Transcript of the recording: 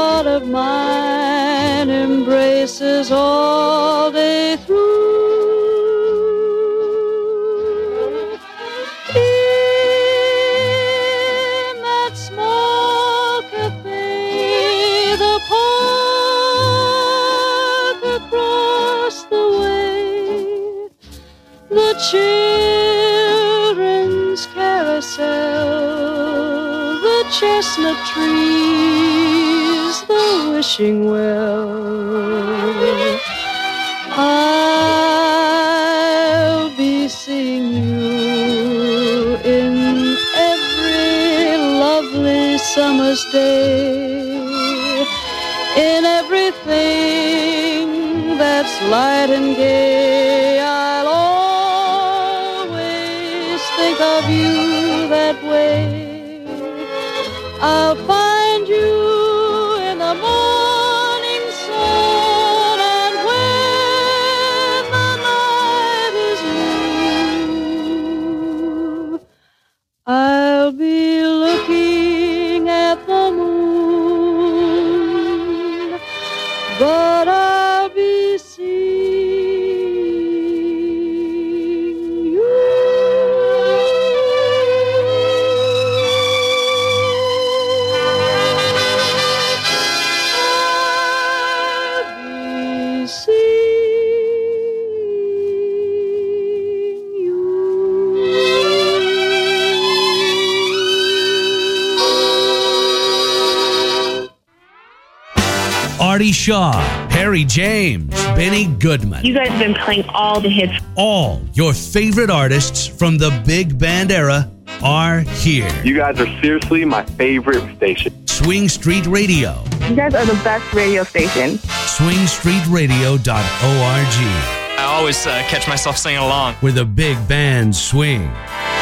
heart of mine embraces all day through. In that small cafe, the park across the way, the children's carousel, the chestnut trees, the wishing well. I'll be seeing you in every lovely summer's day, in everything that's light and gay. I'll always think of you that way. I'll find you in the morning sun, and when the night is new, I'll be looking at the moon, but I'll be seeing you. Artie Shaw, Harry James, Benny Goodman. You guys have been playing all the hits. All your favorite artists from the big band era are here. You guys are seriously my favorite station. Swing Street Radio. You guys are the best radio station. SwingStreetRadio.org. I always catch myself singing along. Where the big bands swing.